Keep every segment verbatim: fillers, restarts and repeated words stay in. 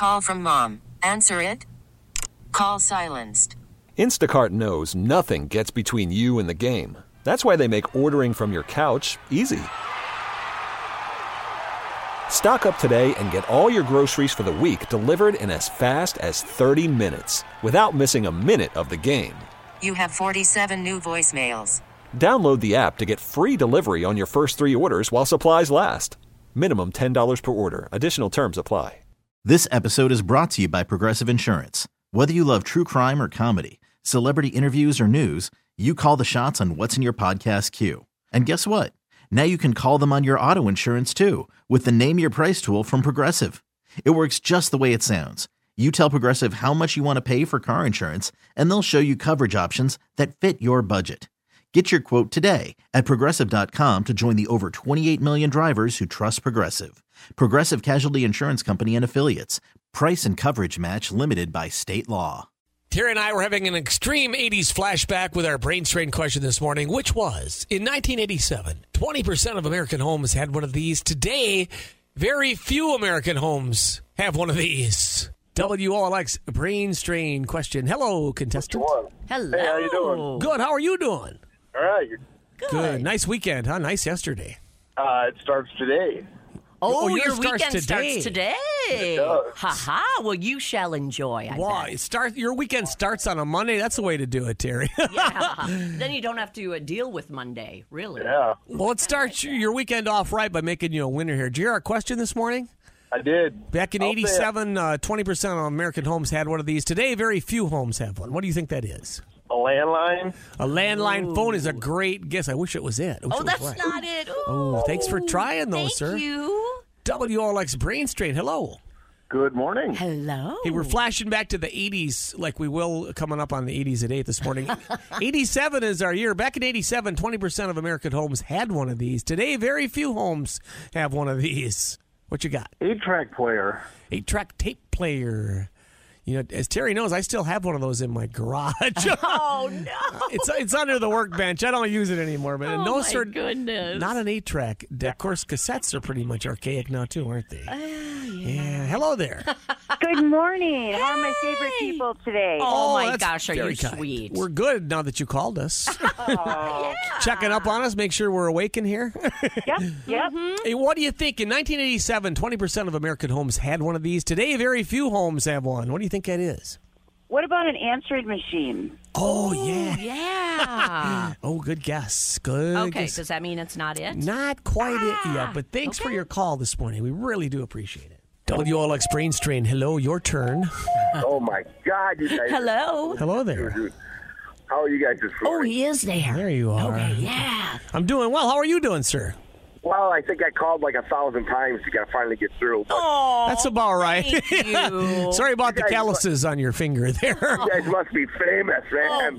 Call from mom. Answer it. Call silenced. Instacart knows nothing gets between you and the game. That's why they make ordering from your couch easy. Stock up today and get all your groceries for the week delivered in as fast as thirty minutes without missing a minute of the game. You have forty-seven new voicemails. Download the app to get free delivery on your first three orders while supplies last. Minimum ten dollars per order. Additional terms apply. This episode is brought to you by Progressive Insurance. Whether you love true crime or comedy, celebrity interviews or news, you call the shots on what's in your podcast queue. And guess what? Now you can call them on your auto insurance too with the Name Your Price tool from Progressive. It works just the way it sounds. You tell Progressive how much you want to pay for car insurance, and they'll show you coverage options that fit your budget. Get your quote today at Progressive dot com to join the over twenty-eight million drivers who trust Progressive. Progressive Casualty Insurance Company and Affiliates. Price and coverage match limited by state law. Terry and I were having an extreme eighties flashback with our brain strain question this morning, which was, in nineteen eighty-seven, twenty percent of American homes had one of these. Today, very few American homes have one of these. W O L X brain strain question. Hello, contestant. Hello. Hey, how you doing? Good. How are you doing? All right. Good. Good. Nice weekend, huh? Nice yesterday. Uh, it starts today. Oh, Oh, your yours starts weekend today. starts today. It does. Ha ha. Well, you shall enjoy. I Wow, bet. it start, your weekend starts on a Monday. That's the way to do it, Terry. Yeah. Then you don't have to uh, deal with Monday, really. Yeah, Well, let's start your weekend off right by making you a winner here. Did you hear our question this morning? I did. Back in I'll say it. eighty-seven, uh, twenty percent of American homes had one of these. Today, very few homes have one. What do you think that is? A landline. A landline phone is a great guess. I wish it was it. I wish Oh, it was that's right. not it. Ooh. Oh, thanks for trying, though, Thank sir. you. W O L X Brain Strain, hello. Good morning. Hello. Hey, we're flashing back to the eighties like we will coming up on the eighties at eight this morning. eighty-seven is our year. Back in eighty-seven, twenty percent of American homes had one of these. Today, very few homes have one of these. What you got? Eight-track player. Eight-track tape player. You know, as Terry knows, I still have one of those in my garage. Oh, no. It's it's under the workbench. I don't use it anymore. But Oh, no, my sir, goodness. not an eight-track. Of course, cassettes are pretty much archaic now too, aren't they? Uh, yeah. Hello there. Good morning. How are my favorite people today? Oh, my that's gosh, are very you kind. sweet. We're good now that you called us. Oh. Checking up on us, make sure we're awake in here. Yep, yep. Hey, what do you think? In nineteen eighty-seven, twenty percent of American homes had one of these. Today, very few homes have one. What do you think that is? What about an answering machine? Oh, yeah. Yeah. Oh, good guess. Good Okay, guess. does that mean it's not it? Not quite it yet, but thanks for okay. your call this morning. We really do appreciate it. W O L X Brain Strain, hello, your turn. Oh, my God, you guys. Hello. Hello there. How are you guys this Oh, morning? he is there. There you are. Okay, yeah. I'm doing well. How are you doing, sir? Well, I think I called like a thousand times to get, finally get through. But Oh, That's about right. thank you. Sorry about the You guys- calluses on your finger there. you guys must be famous, man.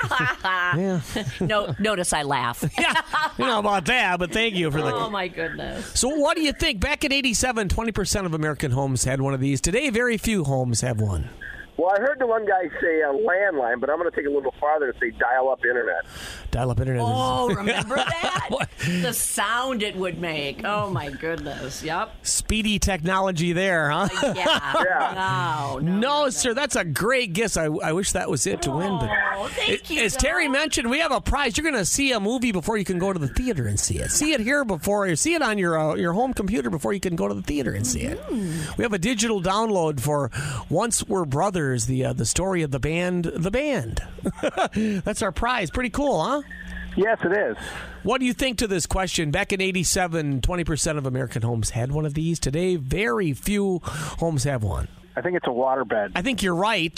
Yeah. no, notice I laugh. Yeah, you know about that, but thank you for the. Oh, my goodness. So, what do you think? Back in eighty-seven, twenty percent of American homes had one of these. Today, very few homes have one. Well, I heard the one guy say a landline, but I'm going to take it a little farther and say dial-up internet. Dial-up internet. Oh, is- remember that? What? The sound it would make. Oh, my goodness. Yep. Speedy technology there, huh? Yeah. Yeah. No, no. No, sir, that's a great guess. I, I wish that was it to win. But Oh, thank you. as Terry Doc. mentioned, we have a prize. You're going to see a movie before you can go to the theater and see it. See it here before you see it on your uh, your home computer before you can go to the theater and see it. Mm. We have a digital download for Once We're Brothers, the uh, the story of the band, The Band. That's our prize. Pretty cool, huh? Yes, it is. What do you think to this question? Back in eighty-seven, twenty percent of American homes had one of these. Today, very few homes have one. I think it's a waterbed. I think you're right.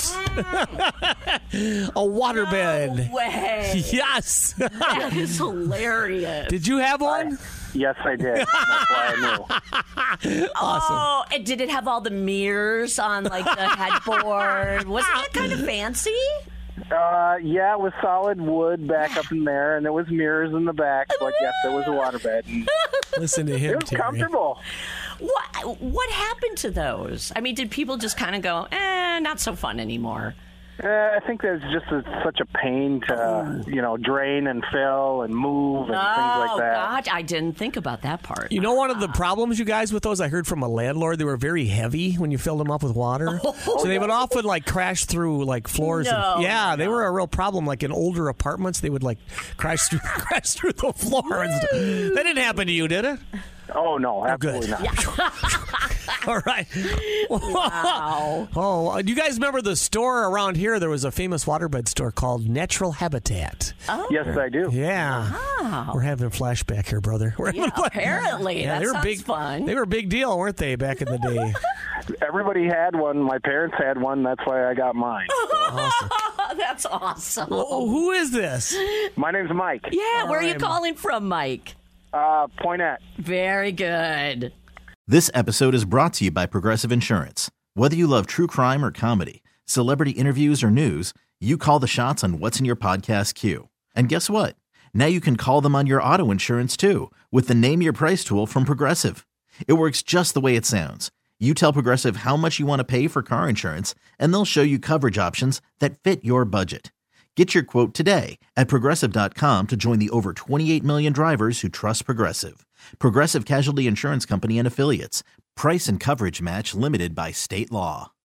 A waterbed. No way. Yes. That is hilarious. Did you have one? Yes, I did. That's why I knew. Awesome. Oh, and did it have all the mirrors on, like, the headboard? Wasn't that kind of fancy? Uh, yeah, it was solid wood back up in there, and there was mirrors in the back. But yes, there was a waterbed. And Listen to him, it was Terry. comfortable. What What happened to those? I mean, did people just kind of go, eh, not so fun anymore? Uh, I think there's just a, such a pain to, you know, drain and fill and move and oh, things like that. God, I didn't think about that part. You know, one of the problems, you guys, with those, I heard from a landlord, they were very heavy when you filled them up with water. Oh, so they would often, like, crash through, like, floors. No, and, yeah, no. they were a real problem. Like, in older apartments, they would, like, crash through crash through the floor. And stuff. That didn't happen to you, did it? Oh, no, absolutely good. not. All right. Wow. Oh, do you guys remember the store around here? There was a famous waterbed store called Natural Habitat. Oh. Yes, I do. Yeah. Wow. We're having a flashback here, brother. We're Yeah, having a flash- apparently. Yeah, that they were sounds big. fun. They were a big deal, weren't they, back in the day? Everybody had one. My parents had one. That's why I got mine. Awesome. That's awesome. Oh, who is this? My name's Mike. Yeah, All where are you right. calling from, Mike? Uh, Poinette. Very good. This episode is brought to you by Progressive Insurance. Whether you love true crime or comedy, celebrity interviews or news, you call the shots on what's in your podcast queue. And guess what? Now you can call them on your auto insurance too with the Name Your Price tool from Progressive. It works just the way it sounds. You tell Progressive how much you want to pay for car insurance, and they'll show you coverage options that fit your budget. Get your quote today at Progressive dot com to join the over twenty-eight million drivers who trust Progressive. Progressive Casualty Insurance Company and Affiliates. Price and coverage match limited by state law.